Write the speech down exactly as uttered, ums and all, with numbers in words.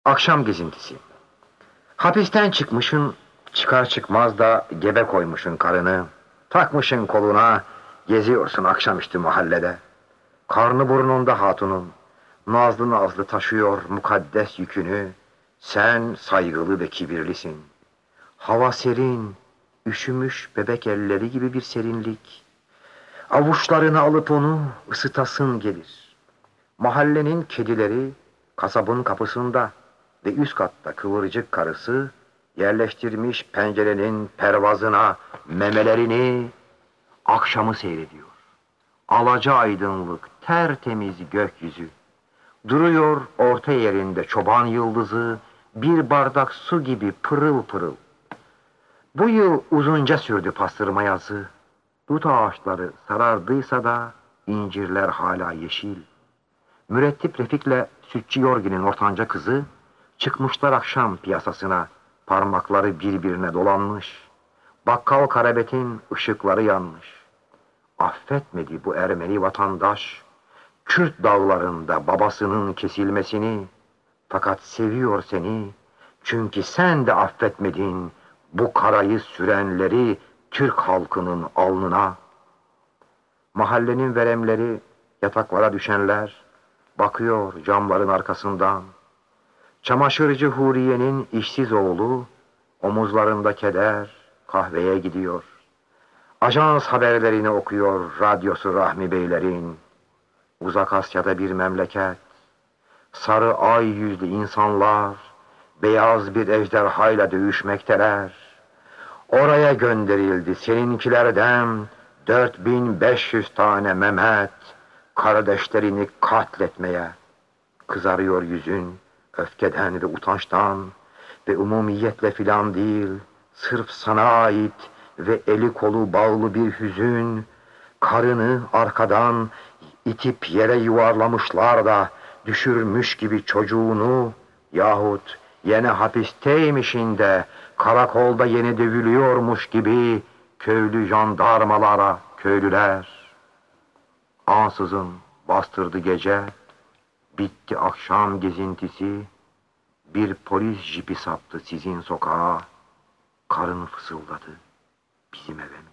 Akşam gezintisi. Hapisten çıkmışın, çıkar çıkmaz da gebe koymuşun karını. Takmışın koluna, geziyorsun akşamüstü mahallede. Karnı burnunda hatunun, nazlı nazlı taşıyor mukaddes yükünü. Sen saygılı ve kibirlisin. Hava serin, üşümüş bebek elleri gibi bir serinlik. Avuçlarını alıp onu ısıtasın gelir. Mahallenin kedileri kasabın kapısında ve üst katta kıvırcık karısı yerleştirmiş pencerenin pervazına memelerini, akşamı seyrediyor. Alaca aydınlık, tertemiz gökyüzü. Duruyor orta yerinde çoban yıldızı, bir bardak su gibi pırıl pırıl. Bu yıl uzunca sürdü pastırma yazı. Dut ağaçları sarardıysa da incirler hala yeşil. Mürettip Refik'le Sütçü Yorgin'in ortanca kızı çıkmışlar akşam piyasasına, parmakları birbirine dolanmış. Bakkal Karabet'in ışıkları yanmış. Affetmedi bu Ermeni vatandaş, Kürt dağlarında babasının kesilmesini. Fakat seviyor seni, çünkü sen de affetmedin bu karayı sürenleri Türk halkının alnına. Mahallenin veremleri, yataklara düşenler bakıyor camların arkasından. Çamaşırcı Huriye'nin işsiz oğlu omuzlarında keder kahveye gidiyor. Ajans haberlerini okuyor radyosu Rahmi Beylerin. Uzak Asya'da bir memleket, sarı ay yüzlü insanlar beyaz bir ejderhayla dövüşmekteler. Oraya gönderildi seninkilerden dört bin beş yüz tane Mehmet, kardeşlerini katletmeye. Kızarıyor yüzün öfkeden ve utançtan ve umumiyetle filan değil, sırf sana ait ve eli kolu bağlı bir hüzün. Karını arkadan itip yere yuvarlamışlar da düşürmüş gibi çocuğunu, yahut yine hapisteymişin de karakolda yeni dövülüyormuş gibi köylü jandarmalara köylüler. Ansızın bastırdı gece, bitti akşam gezintisi, bir polis jipi saptı sizin sokağa, karın fısıldadı bizim eve mi?